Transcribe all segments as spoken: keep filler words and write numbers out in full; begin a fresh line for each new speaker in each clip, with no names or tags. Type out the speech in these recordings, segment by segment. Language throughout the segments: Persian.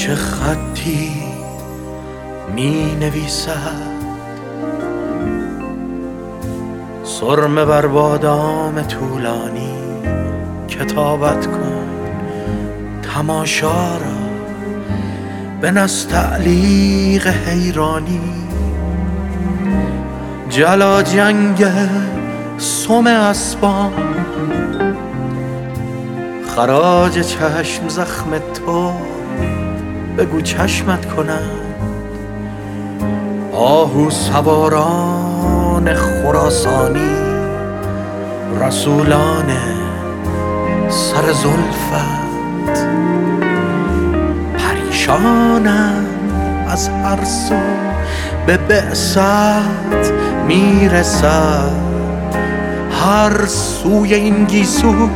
چه خطی می نویسد سرمه بر بادام طولانی، کتابت کن تماشا را به نستعلیق حیرانی. جلا جنگ سم اسبان، خراج چشم زخم تو بگو چشمت کنند. آهو سواران خراسانی، رسولان سر زلفت پریشانند از هر سو به بعثت میرسد. هر سوی این گیسو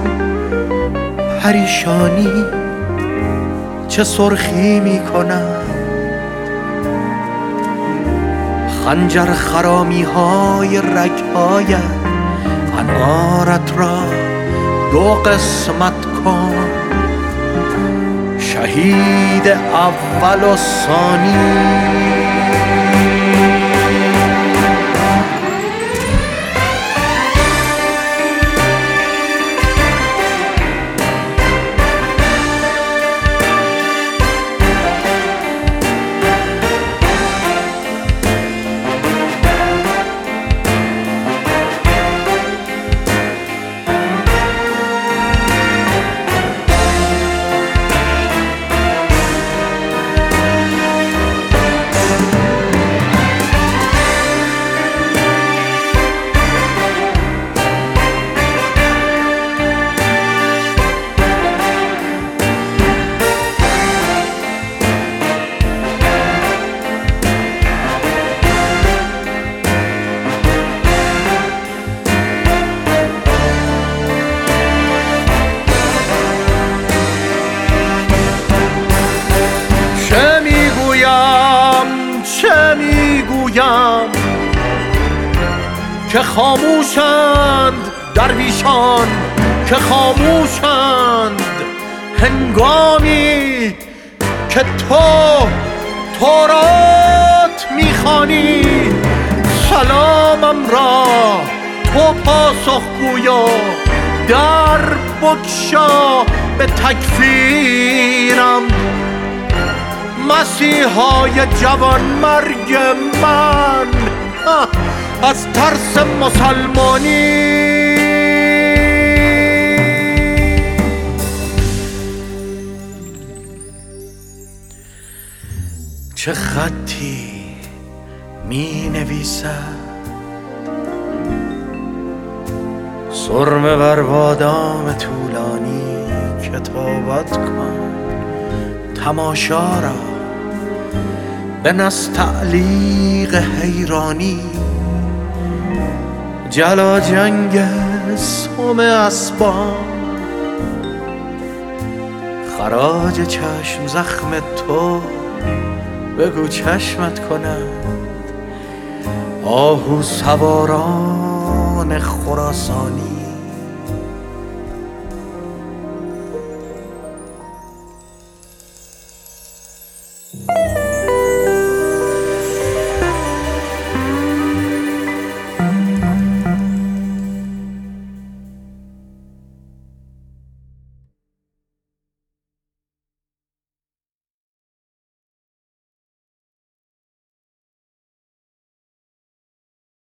پریشانی چه سرخی میکنند. خنجر خرامی های رگ‌هایت انارت را دو قسمت کن. شهید اول و ثانی. چه میگویم که خاموشند درویشان، که خاموشند هنگامی که تو تورات میخوانی. سلامم را تو پاسخگویا، در بگشا به تکفیرم. مسیحای جوان مرگ من از ترس مسلمانی. چه خطی می نویسد سرمه بر بادام طولانی، کتابت کن تماشا را به نستعلیق حیرانی. جلا جنگ سم اسبان، خراج چشم زخم تو بگو چشمت کنند. آهو سواران خراسانی،